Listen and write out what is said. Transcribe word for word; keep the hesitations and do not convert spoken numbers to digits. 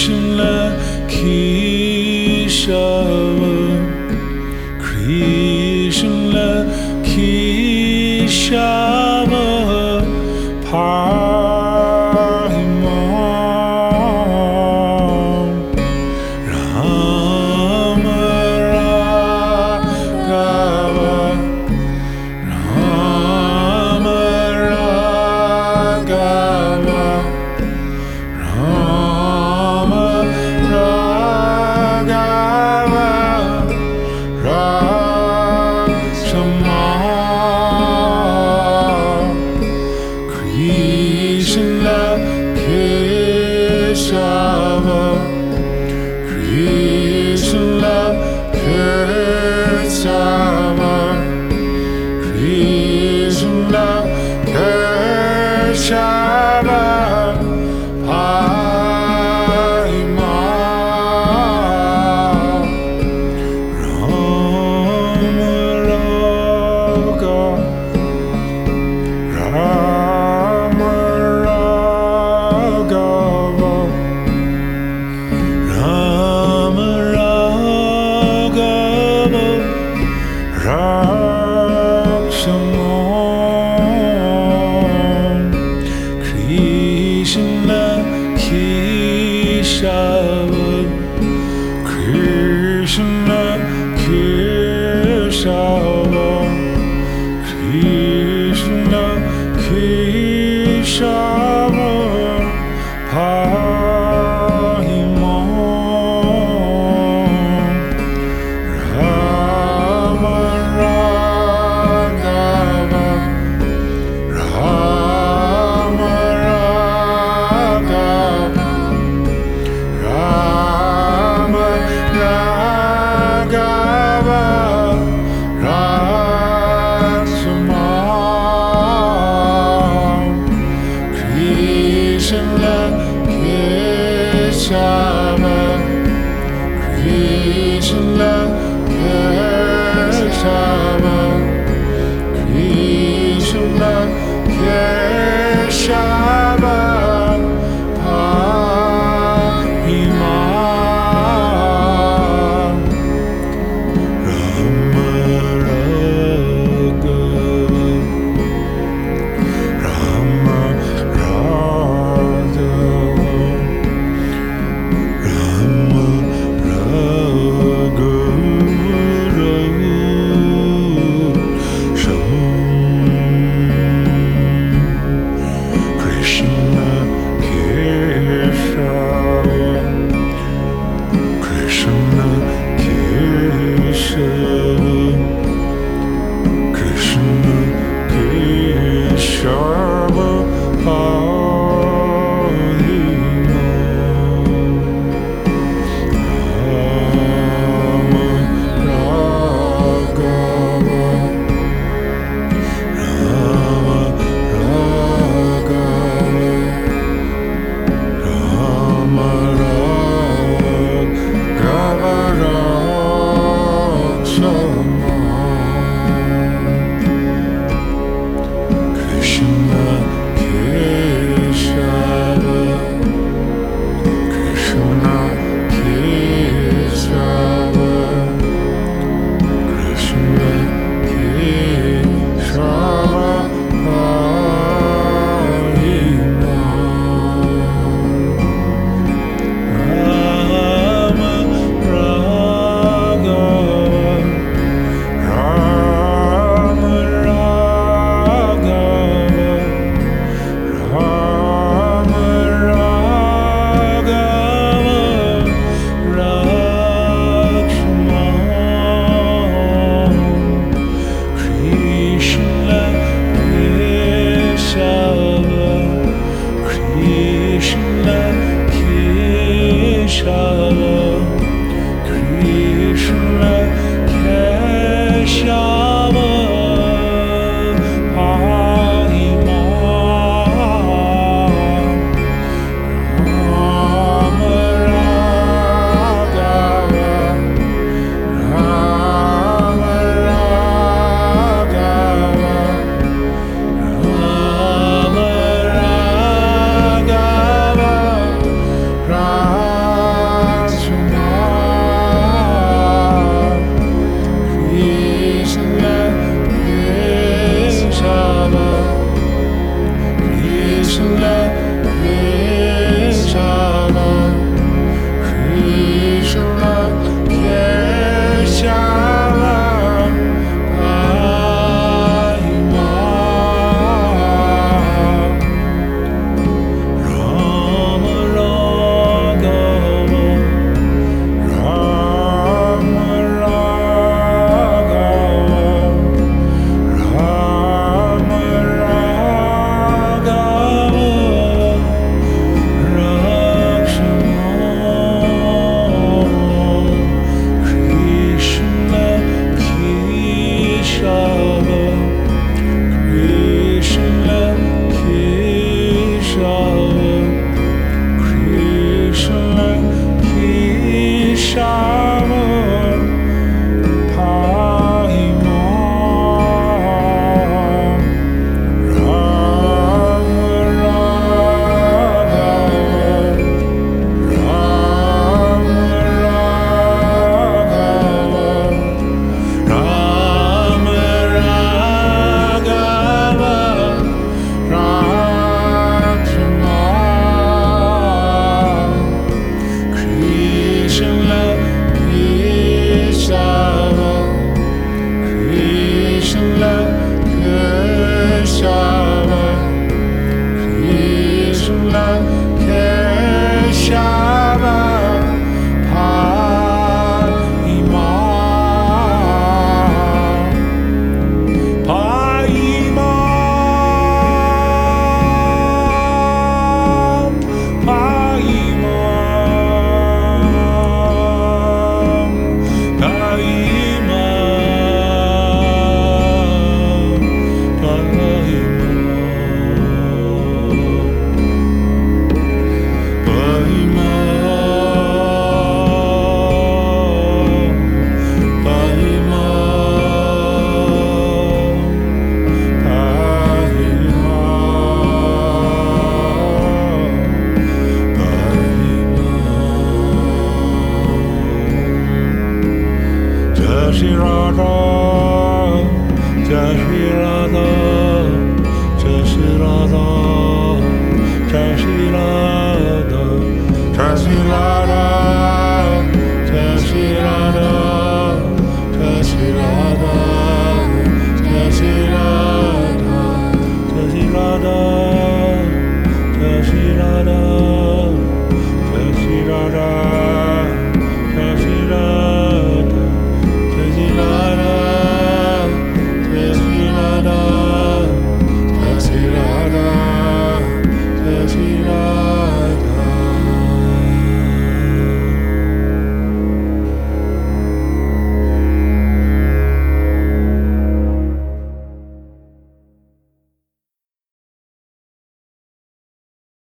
Krishna Keshava, Krishna Keshava, Parimam, Rama Raghava, Rama Raghava, Rama Raghava, Rakshama, Krishna Keshava, Krishna Keshava, Krishna Keshava, Parimam, Rama Raga, Rama Raghava, Rama Raghava, Rakshama, Krishna Keshava, Krishna Keshava, Krishna Keshava, Parimam, Rama Raghava, Rama Raghava, Rama Raghava, Rakshama, Krishna Keshava, Krishna Keshava, Krishna Keshava, Parimam, Rama Raghava, Rama Raghava, Rama Raghava, Krishna Keshava, Krishna Keshava, Krishna Keshava, Parimam, Rama Raghava, Rama Raghava, Rama Raghava, Rakshama, Krishna Keshava, Krishna Keshava, Krishna Keshava, Parimam, Rama Raghava, Rama Raghava, Rama Raghava, Rakshama, Krishna Keshava, Krishna Keshava, Krishna Keshava, Parimam, Rama Raghava, Rama Raghava, Rama Raghava, Jai Shri Radha, Jai Shri Radha, Jai Shri Radha, Jai Shri Radha, Jai Shri Radha.